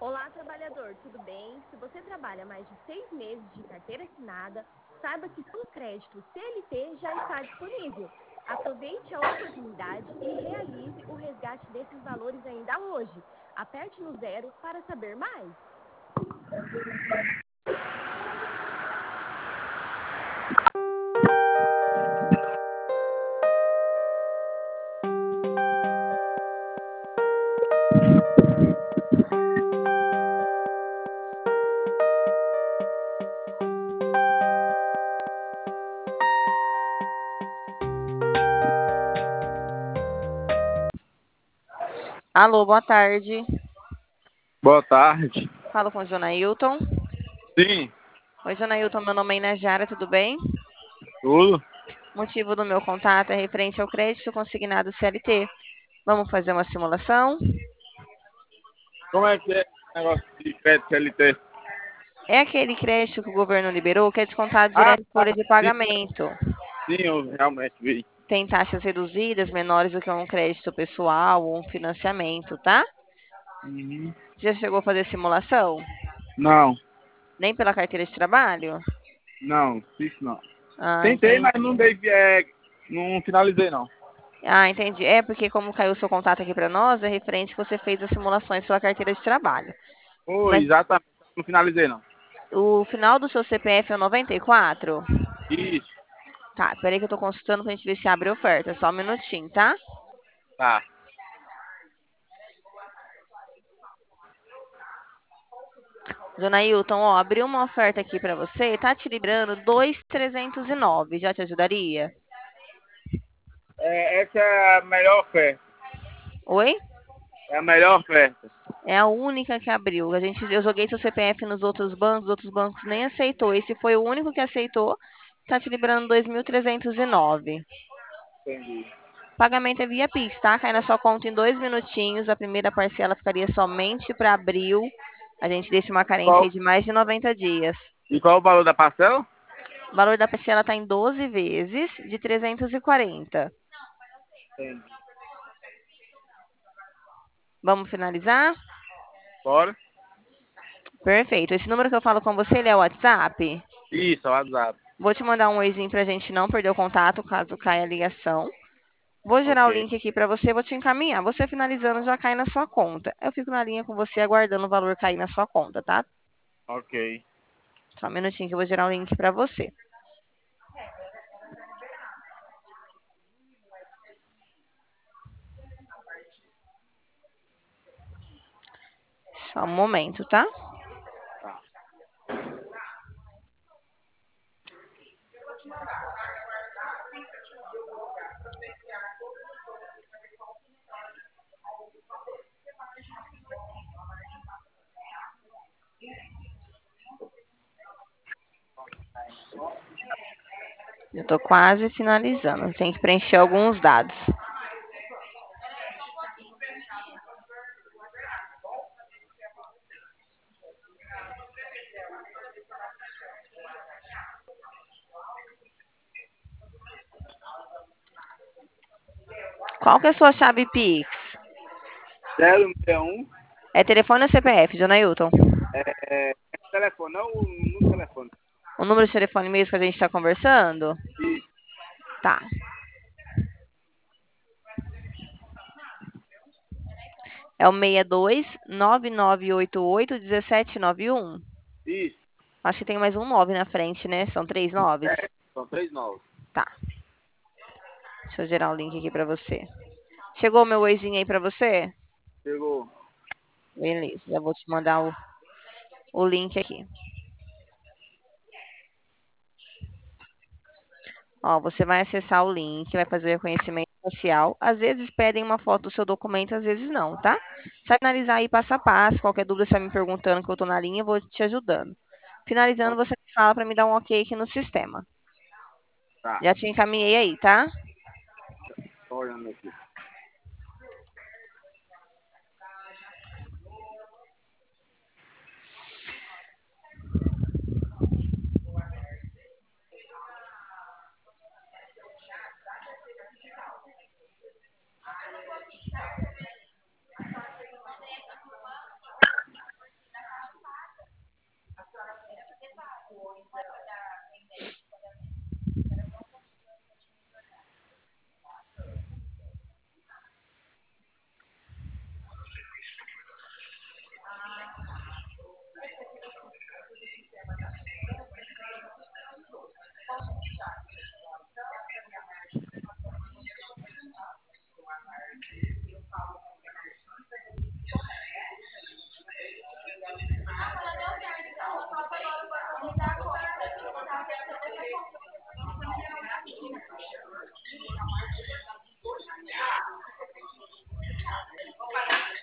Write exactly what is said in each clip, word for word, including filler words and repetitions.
Olá, trabalhador, tudo bem? Se você trabalha mais de seis meses de carteira assinada, saiba que seu crédito C L T já está disponível. Aproveite a oportunidade e realize o resgate desses valores ainda hoje. Aperte no zero para saber mais. Alô, boa tarde. Boa tarde. Falo com o Jonailton. Sim, Oi, Jonailton, meu nome é Inajara, tudo bem? tudo. Motivo do meu contato é referente ao crédito consignado C L T. Vamos fazer uma simulação? Como é que é esse negócio de crédito C L T? É aquele crédito que o governo liberou que é descontado Ah, direto em tá. folha de Sim, pagamento. sim, eu realmente vi. Tem taxas reduzidas, menores do que um crédito pessoal ou um financiamento, tá? Uhum. Já chegou a fazer simulação? Não, Nem pela carteira de trabalho? não, isso não. Ah, Tentei, mas não entendi. dei, é, não finalizei não. Ah, entendi. É porque como caiu o seu contato aqui para nós, é referente que você fez as simulações pela carteira de trabalho. Foi, Mas exatamente, não finalizei não. o final do seu C P F é o noventa e quatro? Isso, Tá, peraí que eu tô consultando pra gente ver se abre oferta. Só um minutinho, tá? tá. Dona Hilton, ó, abriu uma oferta aqui pra você, tá te librando dois mil trezentos e nove. Já te ajudaria? É, essa é a melhor oferta. Oi? É a melhor oferta. É a única que abriu. A gente, eu joguei seu C P F nos outros bancos, os outros bancos nem aceitou. Esse foi o único que aceitou. Tá te librando dois mil trezentos e nove. Entendi. Pagamento é via Pix, tá? Cai na sua conta em dois minutinhos. A primeira parcela ficaria somente para abril. A gente deixa uma carência Qual, aí de mais de noventa dias. e qual o valor da parcela? O valor da parcela está em doze vezes de trezentos e quarenta. Entendi. Vamos finalizar? Bora? Perfeito. Esse número que eu falo com você, ele é o WhatsApp? Isso, é o WhatsApp. Vou te mandar um oizinho pra gente não perder o contato caso caia a ligação. Vou gerar o Ok, link aqui para você, vou te encaminhar. Você finalizando já cai na sua conta. Eu fico na linha com você aguardando o valor cair na sua conta, tá? ok. Só um minutinho que eu vou gerar o link para você. Só um momento, tá? Tá. Eu tô quase finalizando. Tem que preencher alguns dados. Qual que é a sua chave Pix? zero seis um, É telefone ou C P F, Dona Hilton? é, é telefone, não o número do telefone. O número de telefone mesmo que a gente está conversando? Isso, Tá. É o seis dois nove nove oito oito um sete nove um. isso. Acho que tem mais um nove na frente, né? São três noves? É, são três novos. Tá. Deixa eu gerar o link aqui pra você. Chegou o meu oizinho aí pra você? Chegou. Beleza, já vou te mandar o, o link aqui. Ó, você vai acessar o link, vai fazer o reconhecimento facial. Às vezes pedem uma foto do seu documento, às vezes não, tá? Você analisar aí passo a passo. Qualquer dúvida, você vai me perguntando que eu tô na linha, eu vou te ajudando. Finalizando, Ó, você me fala para me dar um ok aqui no sistema. tá, Já te encaminhei aí, tá? tô olhando aqui.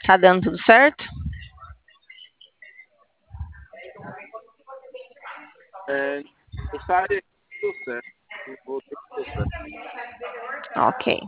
Tá dando tudo certo? É, eu saí tudo certo. Eu voltei tudo certo. Ok.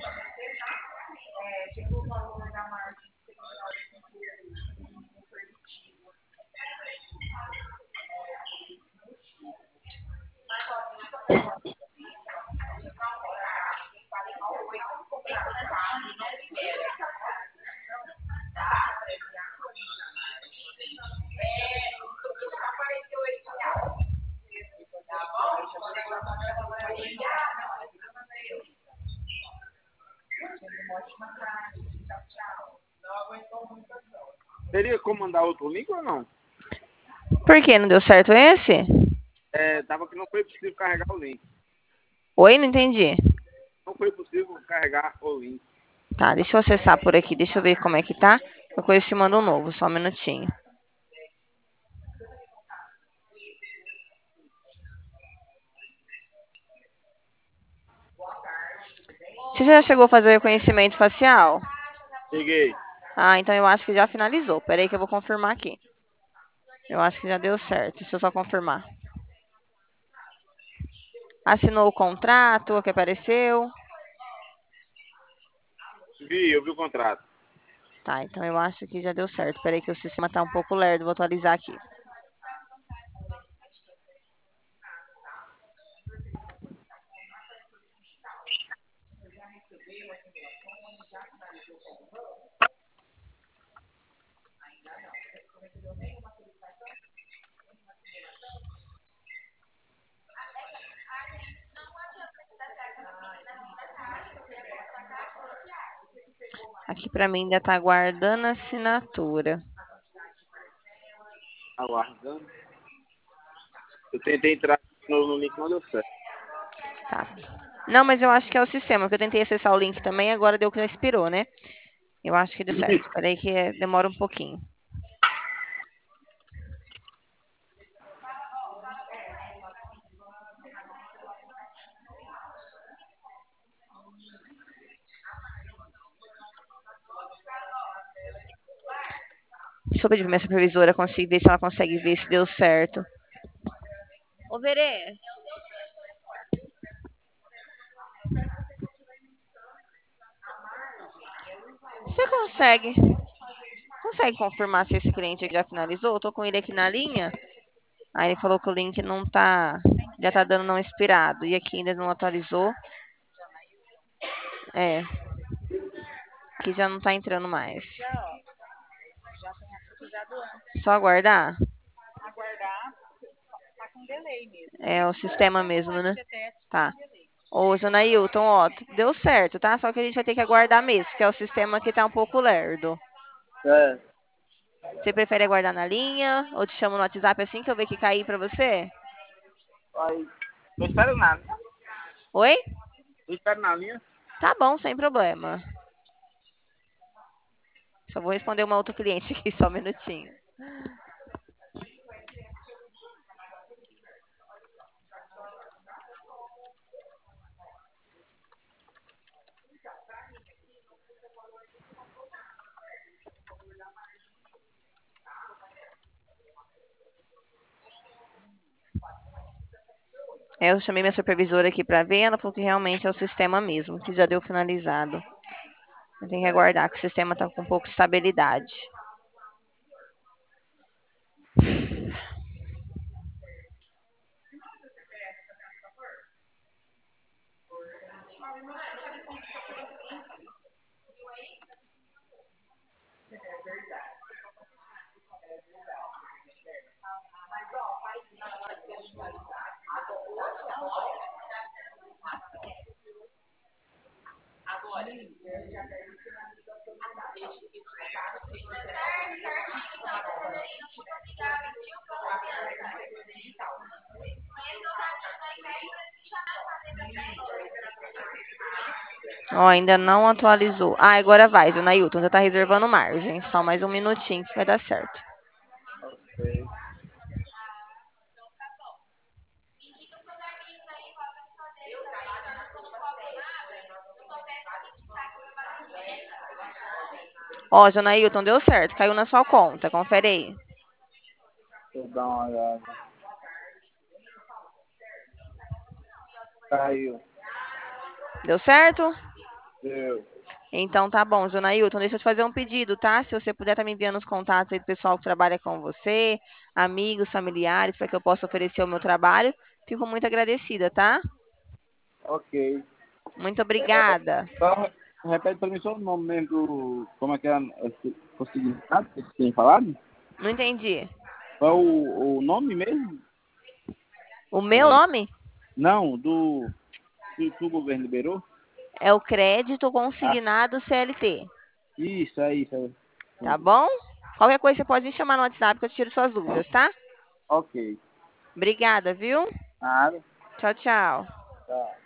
Teria como mandar outro link ou não? Por que não deu certo esse? É, tava que não foi possível carregar o link. Oi, não entendi. Não foi possível carregar o link. Tá, deixa eu acessar por aqui. Deixa eu ver como é que tá. Depois eu te mando um novo, só um minutinho. Você já chegou a fazer o reconhecimento facial? Cheguei. Ah, então eu acho que já finalizou. Peraí que eu vou confirmar aqui. Eu acho que já deu certo. Deixa eu só confirmar. Assinou o contrato, o que apareceu? Vi, eu vi o contrato. Tá, então eu acho que já deu certo. Peraí que o sistema tá um pouco lerdo. Vou atualizar aqui. Aqui pra mim ainda tá aguardando a assinatura. Aguardando. Eu tentei entrar no, no link, não deu certo. Tá. Não, mas eu acho que é o sistema, porque eu tentei acessar o link também, agora deu que já expirou, né? Eu acho que deu certo. Peraí que é- demora um pouquinho. Deixa eu pedir pra minha supervisora conseguir ver se ela consegue ver se deu certo. Ô, Verê. Você consegue? Consegue confirmar se esse cliente aqui já finalizou? Eu tô com ele aqui na linha. Aí ele falou que o link não tá. Já tá dando não expirado. E aqui ainda não atualizou. É. Aqui já não tá entrando mais. Só aguardar? É o sistema mesmo, né? Tá. Ô, Jonailton, ó, deu certo, tá? Só que a gente vai ter que aguardar mesmo, porque é o sistema que tá um pouco lerdo. É. Você prefere aguardar na linha? Ou te chamo no WhatsApp assim que eu ver que cair pra você? Aí, não espero nada. Oi? Não espero na linha. Tá bom, sem problema. Só vou responder uma outra cliente aqui, só um minutinho. Eu chamei minha supervisora aqui pra ver, ela falou que realmente é o sistema mesmo, que já deu finalizado. Eu tenho que aguardar, que o sistema tá com um pouco de estabilidade. Ó, ainda não atualizou. Ah, agora vai, viu, Nailton? Já tá reservando margem. Só mais um minutinho que vai dar certo. Ok. Ó, Jonailton, deu certo. Caiu na sua conta. Confere aí. Deixa eu dar uma olhada. Caiu. Deu certo? Deu. Então tá bom, Jonailton, deixa eu te fazer um pedido, tá? Se você puder estar me enviando os contatos aí do pessoal que trabalha com você, amigos, familiares, para que eu possa oferecer o meu trabalho, fico muito agradecida, tá? Ok. Muito obrigada. Só repete pra mim só o nome mesmo do... Como é que é esse consignado que você tem falado? Não entendi. Qual é o, o nome mesmo? O meu É, nome não, do... Que que o governo liberou? é o crédito Ah, consignado C L T, isso, é isso. É. tá bom? Qualquer coisa você pode me chamar no WhatsApp que eu tiro suas dúvidas, tá? Ok. Obrigada, viu? Nada. Tchau, tchau. Tá.